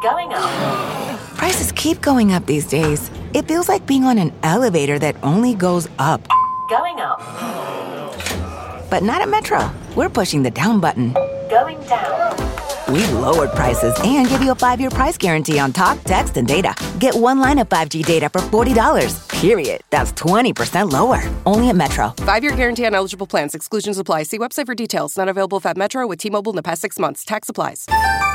Going up. Prices keep going up these days. It feels like being on an elevator that only goes up. Going up. But not at Metro. We're pushing the down button. Going down. We've lowered prices and give you a 5-year price guarantee on talk, text, and data. Get one line of 5G data for $40, period. That's 20% lower. Only at Metro. 5-year guarantee on eligible plans. Exclusions apply. See website for details. Not available at Metro with T-Mobile in the past 6 months. Tax applies.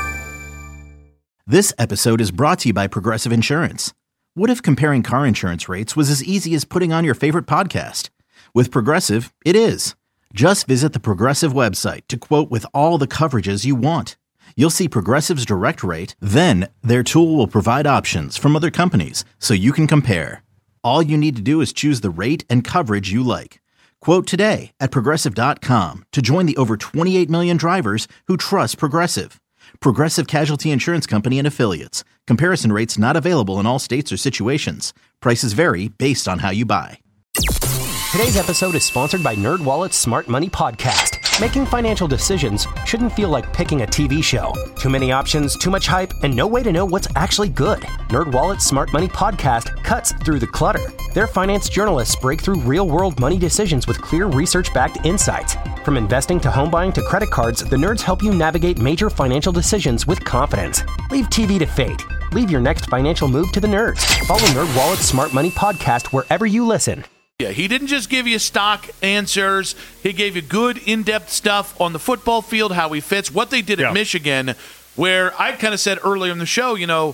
This episode is brought to you by Progressive Insurance. What if comparing car insurance rates was as easy as putting on your favorite podcast? With Progressive, it is. Just visit the Progressive website to quote with all the coverages you want. You'll see Progressive's direct rate, then their tool will provide options from other companies so you can compare. All you need to do is choose the rate and coverage you like. Quote today at Progressive.com to join the over 28 million drivers who trust Progressive. Progressive Casualty Insurance Company and Affiliates. Comparison rates not available in all states or situations. Prices vary based on how you buy. Today's episode is sponsored by NerdWallet's Smart Money Podcast. Making financial decisions shouldn't feel like picking a TV show. Too many options, too much hype, and no way to know what's actually good. NerdWallet's Smart Money Podcast cuts through the clutter. Their finance journalists break through real-world money decisions with clear research-backed insights. From investing to home buying to credit cards, the nerds help you navigate major financial decisions with confidence. Leave TV to fate. Leave your next financial move to the nerds. Follow NerdWallet's Smart Money Podcast wherever you listen. Yeah, he didn't just give you stock answers. He gave you good, in-depth stuff on the football field, how he fits, what they did at Michigan, where I kind of said earlier in the show, you know,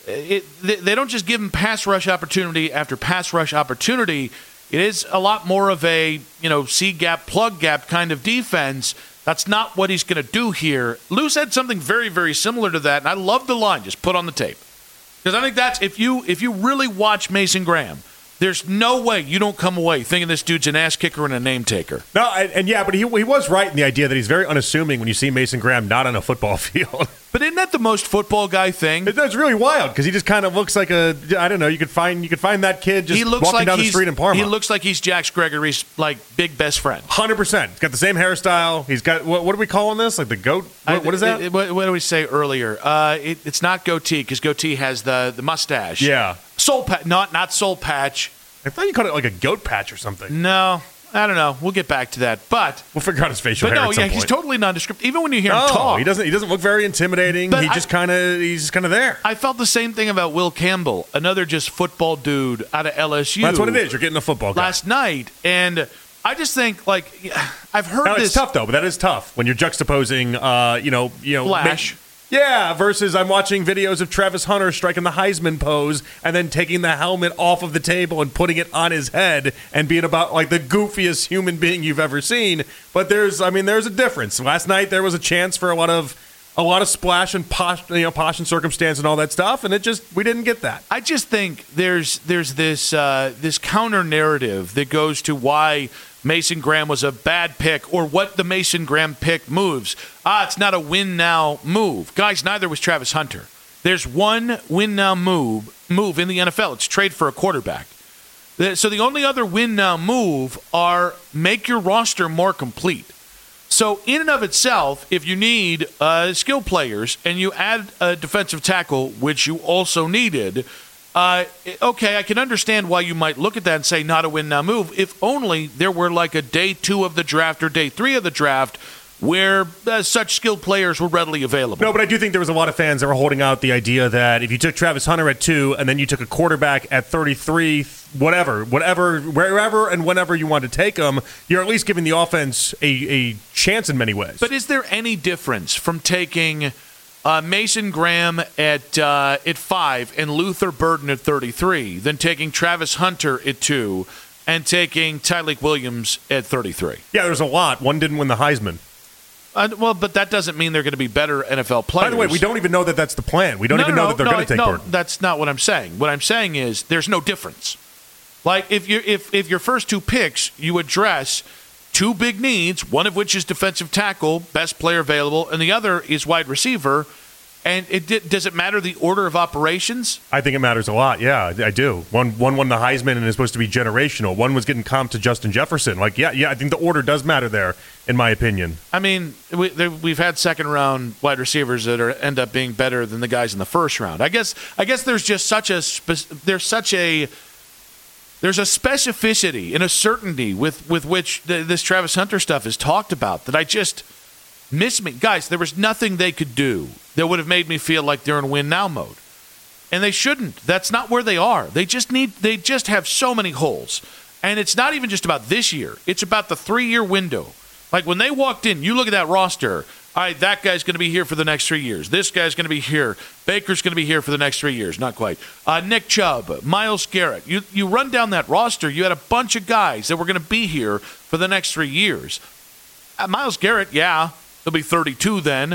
they don't just give him pass rush opportunity after pass rush opportunity. It is a lot more of a, you know, C-gap, plug-gap kind of defense. That's not what he's going to do here. Lou said something very, very similar to that, and I love the line. Just put on the tape. Because I think that's, if you really watch Mason Graham, there's no way you don't come away thinking this dude's an ass kicker and a name taker. No, but he was right in the idea that he's very unassuming when you see Mason Graham not on a football field. But isn't that the most football guy thing? It's really wild because he just kind of looks like a, I don't know, you could find that kid just walking down the street in Parma. He looks like he's Jax Gregory's like big best friend. 100%. He's got the same hairstyle. He's got, what are we calling this? Like the goat? What is that? What did we say earlier? It's not goatee because goatee has the mustache. Yeah. Soul patch, not soul patch. I thought you called it like a goat patch or something. No, I don't know. We'll get back to that. But we'll figure out his facial hair at some point. He's totally nondescript. Even when you hear him talk, he doesn't look very intimidating. But he's just kind of there. I felt the same thing about Will Campbell, another just football dude out of LSU. That's what it is. You're getting a football guy. Last night, and I just think I've heard this. It's tough though, but that is tough when you're juxtaposing, Flash. Yeah, versus I'm watching videos of Travis Hunter striking the Heisman pose and then taking the helmet off of the table and putting it on his head and being about like the goofiest human being you've ever seen. But there's a difference. Last night there was a chance for a lot of splash and posh and circumstance and all that stuff, and we didn't get that. I just think there's this counter narrative that goes to why Mason Graham was a bad pick or what the Mason Graham pick moves. It's not a win now move. Guys, neither was Travis Hunter. There's one win now move in the NFL. It's trade for a quarterback. So the only other win now move are make your roster more complete. So in and of itself, if you need skill players and you add a defensive tackle, which you also needed, okay, I can understand why you might look at that and say not a win now move, if only there were like a day 2 of the draft or day 3 of the draft where such skilled players were readily available. No, but I do think there was a lot of fans that were holding out the idea that if you took Travis Hunter at 2 and then you took a quarterback at 33, whatever, wherever and whenever you want to take them, you're at least giving the offense a chance in many ways. But is there any difference from taking Mason Graham at 5 and Luther Burden at 33 than taking Travis Hunter at 2 and taking Tyreek Williams at 33? Yeah, there's a lot. One didn't win the Heisman. But that doesn't mean they're going to be better NFL players. By the way, we don't even know that that's the plan. We don't even know that they're going to take Burden. That's not what I'm saying. What I'm saying is there's no difference. Like if your first 2 picks you address 2 big needs, one of which is defensive tackle, best player available, and the other is wide receiver, And does it matter the order of operations? I think it matters a lot. Yeah, I do. One won the Heisman and is supposed to be generational. One was getting comped to Justin Jefferson. Like, yeah, I think the order does matter there, in my opinion. I mean, we've had second-round wide receivers that end up being better than the guys in the first round. I guess there's just there's a specificity and a certainty with which this Travis Hunter stuff is talked about that I just miss me. Guys, there was nothing they could do that would have made me feel like they're in win now mode. And they shouldn't. That's not where they are. They just have so many holes. And it's not even just about this year. It's about the 3-year window. Like when they walked in, you look at that roster, all right, that guy's going to be here for the next 3 years. This guy's going to be here. Baker's going to be here for the next 3 years. Not quite. Nick Chubb, Myles Garrett. You run down that roster, you had a bunch of guys that were going to be here for the next 3 years. Myles Garrett, yeah, he'll be 32 then.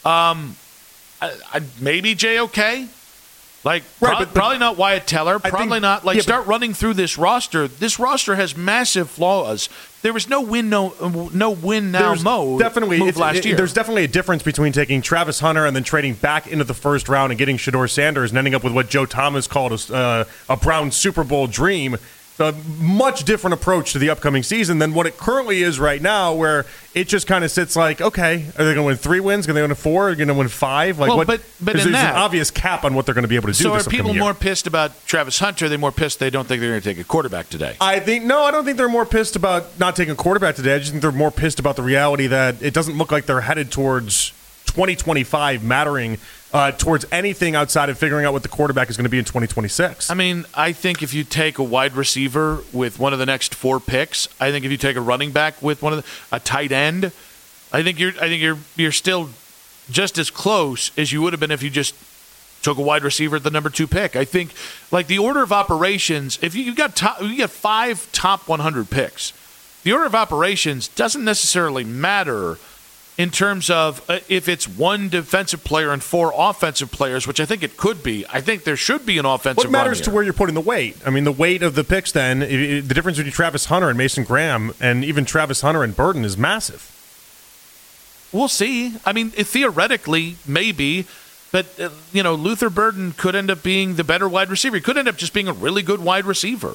Maybe J.O.K.? Like, right, probably not Wyatt Teller. Probably not. Like, start running through this roster. This roster has massive flaws. There was no win now mode move last year. There's definitely a difference between taking Travis Hunter and then trading back into the first round and getting Shedeur Sanders and ending up with what Joe Thomas called a Brown Super Bowl dream. A much different approach to the upcoming season than what it currently is right now, where it just kind of sits like, okay, are they going to win 3 wins? Are they going to win 4? Are they going to win 5? Like, well, but there's an obvious cap on what they're going to be able to do. So this are people year. more pissed about Travis Hunter? Are they more pissed they don't think they're going to take a quarterback today? I don't think they're more pissed about not taking a quarterback today. I just think they're more pissed about the reality that it doesn't look like they're headed towards 2025 mattering towards anything outside of figuring out what the quarterback is going to be in 2026. I mean, I think if you take a wide receiver with one of the next 4 picks, I think if you take a running back with a tight end, I think you're still just as close as you would have been if you just took a wide receiver at the number 2 pick. I think like the order of operations, if you got 5 top 100 picks, the order of operations doesn't necessarily matter in terms of if it's 1 defensive player and 4 offensive players, which I think it could be. I think there should be an offensive What matters run to where you're putting the weight? I mean, the weight of the picks then, the difference between Travis Hunter and Mason Graham and even Travis Hunter and Burton is massive. We'll see. I mean, theoretically, maybe. But, Luther Burden could end up being the better wide receiver. He could end up just being a really good wide receiver.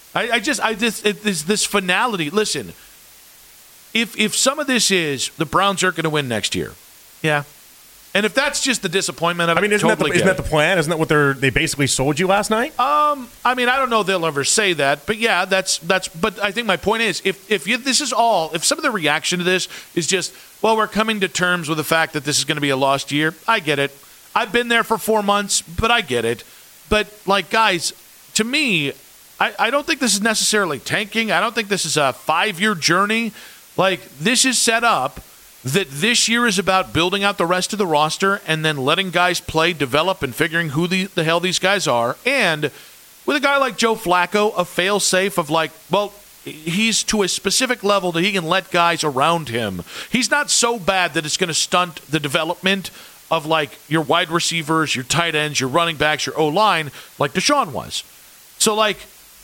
This finality. Listen, If some of this is the Browns aren't going to win next year, yeah, and if that's just the disappointment of it, isn't that the plan? Isn't that what they basically sold you last night? I don't know if they'll ever say that, but yeah, that's. But I think my point is, if some of the reaction to this is just, well, we're coming to terms with the fact that this is going to be a lost year. I get it. I've been there for 4 months, but I get it. But like, guys, to me, I don't think this is necessarily tanking. I don't think this is a 5-year journey. Like, this is set up that this year is about building out the rest of the roster and then letting guys play, develop, and figuring who the hell these guys are. And with a guy like Joe Flacco, a fail-safe of like, well, he's to a specific level that he can let guys around him. He's not so bad that it's going to stunt the development of like your wide receivers, your tight ends, your running backs, your O-line, like Deshaun was. So like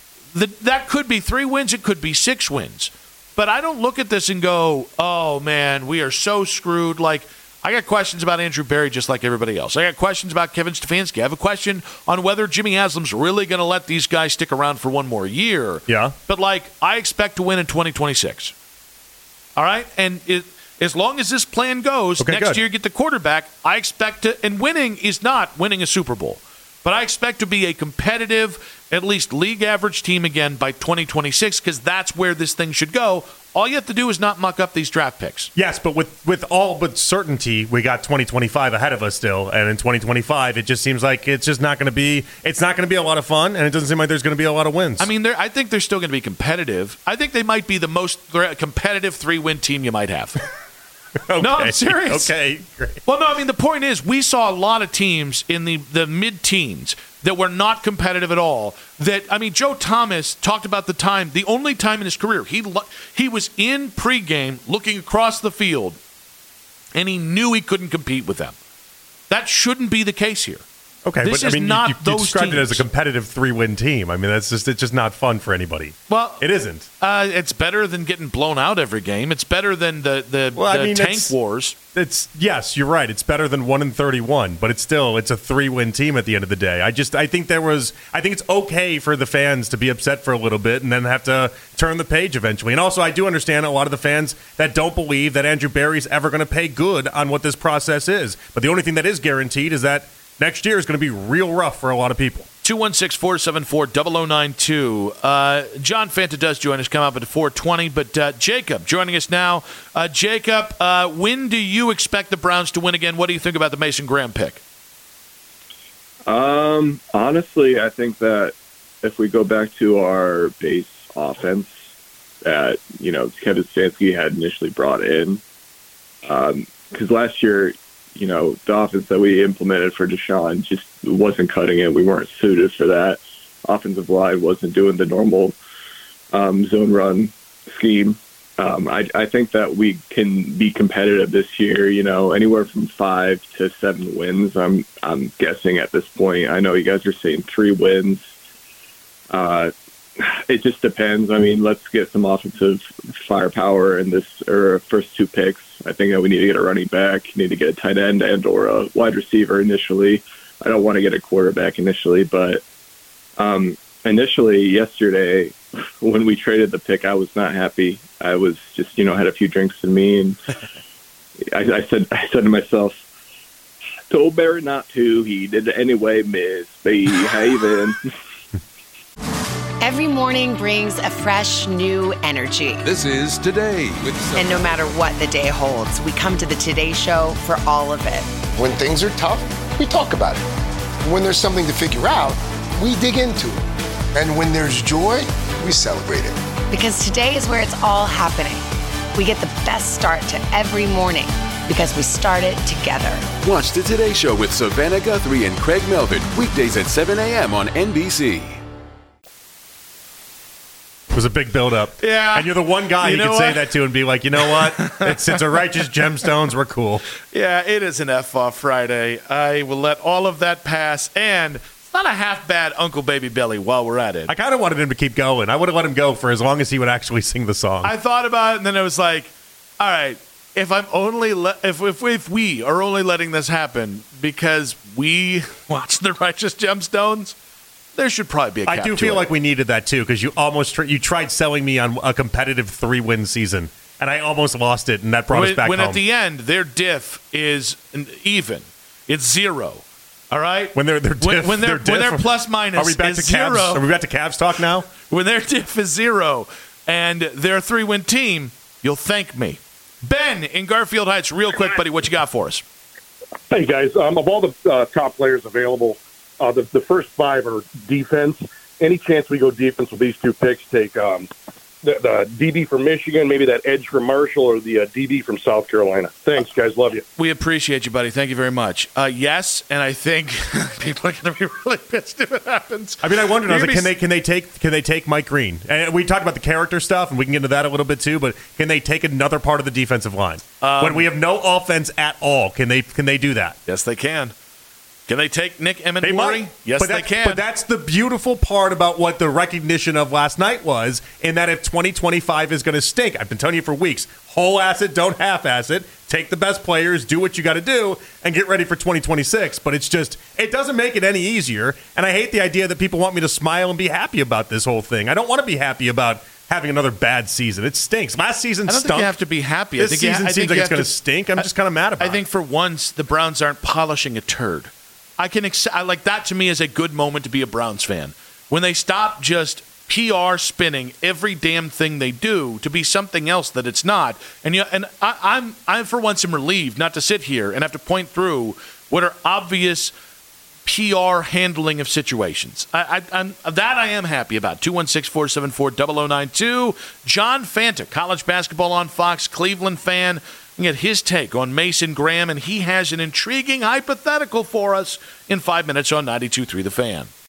that could be 3 wins, it could be 6 wins. But I don't look at this and go, oh, man, we are so screwed. Like, I got questions about Andrew Berry just like everybody else. I got questions about Kevin Stefanski. I have a question on whether Jimmy Haslam's really going to let these guys stick around for 1 more year. Yeah. But, like, I expect to win in 2026. All right? And as long as this plan goes, next year get the quarterback, I expect to – and winning is not winning a Super Bowl. But I expect to be a competitive, at least league average team again by 2026 because that's where this thing should go. All you have to do is not muck up these draft picks. Yes, but with all but certainty, we got 2025 ahead of us still. And in 2025, it just seems like it's just not going to be – it's not going to be a lot of fun, and it doesn't seem like there's going to be a lot of wins. I mean, I think they're still going to be competitive. I think they might be the most competitive 3-win team you might have. Okay. No, I'm serious. Okay, great. Well, no, I mean, the point is we saw a lot of teams in the mid-teens that were not competitive at all. That, I mean, Joe Thomas talked about the only time in his career, he was in pregame looking across the field, and he knew he couldn't compete with them. That shouldn't be the case here. Okay, This but is I mean, not you those described it as a teams. competitive 3-win team. I mean, it's just not fun for anybody. Well, it isn't. It's better than getting blown out every game. It's better than the tank wars. Yes, you're right. It's better than 1-31, but it's a 3-win team at the end of the day. I think it's okay for the fans to be upset for a little bit and then have to turn the page eventually. And also, I do understand a lot of the fans that don't believe that Andrew Barry's ever going to pay good on what this process is. But the only thing that is guaranteed is that next year is going to be real rough for a lot of people. 216-474-0092. John Fanta does join us, come up at 4:20, but Jacob joining us now. Jacob, when do you expect the Browns to win again? What do you think about the Mason Graham pick? Honestly, I think that if we go back to our base offense that, Kevin Stefanski had initially brought in, because last year, the offense that we implemented for Deshaun just wasn't cutting it. We weren't suited for that. Offensive line wasn't doing the normal zone run scheme. I think that we can be competitive this year, anywhere from 5 to 7 wins. I'm guessing at this point. I know you guys are saying 3 wins. It just depends. I mean, let's get some offensive firepower in this first 2 picks. I think that we need to get a running back, need to get a tight end and or a wide receiver initially. I don't want to get a quarterback initially, but initially yesterday when we traded the pick, I was not happy. I was just, had a few drinks in me, and I said to myself, told Barry not to. He did it anyway, misbehaving. Every morning brings a fresh, new energy. This is Today with And no matter what the day holds, we come to the Today Show for all of it. When things are tough, we talk about it. When there's something to figure out, we dig into it. And when there's joy, we celebrate it. Because today is where it's all happening. We get the best start to every morning because we start it together. Watch the Today Show with Savannah Guthrie and Craig Melvin, weekdays at 7 a.m. on NBC. It was a big build-up. Yeah. And you're the one guy you can say that to and be like, you know what? It's a righteous gemstones. We're cool. Yeah, it is an F-off Friday. I will let all of that pass. And it's not a half-bad Uncle Baby Belly while we're at it. I kind of wanted him to keep going. I would have let him go for as long as he would actually sing the song. I thought about it, and then I was like, all right, if I'm only if we are only letting this happen because we watch the Righteous Gemstones, there should probably be a cap I do feel like we needed that, too, because you you tried selling me on a competitive 3-win season, and I almost lost it, and that brought us back home. When at the end, their diff is even. It's 0. All right? When their diff, when their plus minus are we back is to Cavs? 0. Are we back to Cavs talk now? When their diff is 0 and they're a 3-win team, you'll thank me. Ben in Garfield Heights, real quick, buddy, what you got for us? Hey, guys. Of all the top players available, the first 5 are defense. Any chance we go defense with these 2 picks, take the DB from Michigan, maybe that edge from Marshall, or the DB from South Carolina. Thanks, guys. Love you. We appreciate you, buddy. Thank you very much. Yes, and I think people are going to be really pissed if it happens. I mean, I wondered, can they take Mike Green? And we talked about the character stuff, and we can get into that a little bit too. But can they take another part of the defensive line when we have no offense at all? Can they do that? Yes, they can. Can they take Nick Emmett-Mori? Yes, they can. But that's the beautiful part about what the recognition of last night was, in that if 2025 is going to stink, I've been telling you for weeks, whole ass it, don't half-ass it, take the best players, do what you got to do, and get ready for 2026. But it's just, it doesn't make it any easier, and I hate the idea that people want me to smile and be happy about this whole thing. I don't want to be happy about having another bad season. It stinks. Last season stunk. I don't think you have to be happy. This season seems like it's going to stink. I'm just kind of mad about it. I think for once, the Browns aren't polishing a turd. I like that. To me is a good moment to be a Browns fan. When they stop just PR spinning every damn thing they do to be something else that it's not. And I'm for once am relieved not to sit here and have to point through what are obvious PR handling of situations. I am happy about. 216-474-0092. John Fanta, college basketball on Fox, Cleveland fan. We get his take on Mason Graham, and he has an intriguing hypothetical for us in 5 minutes on 92.3 The Fan.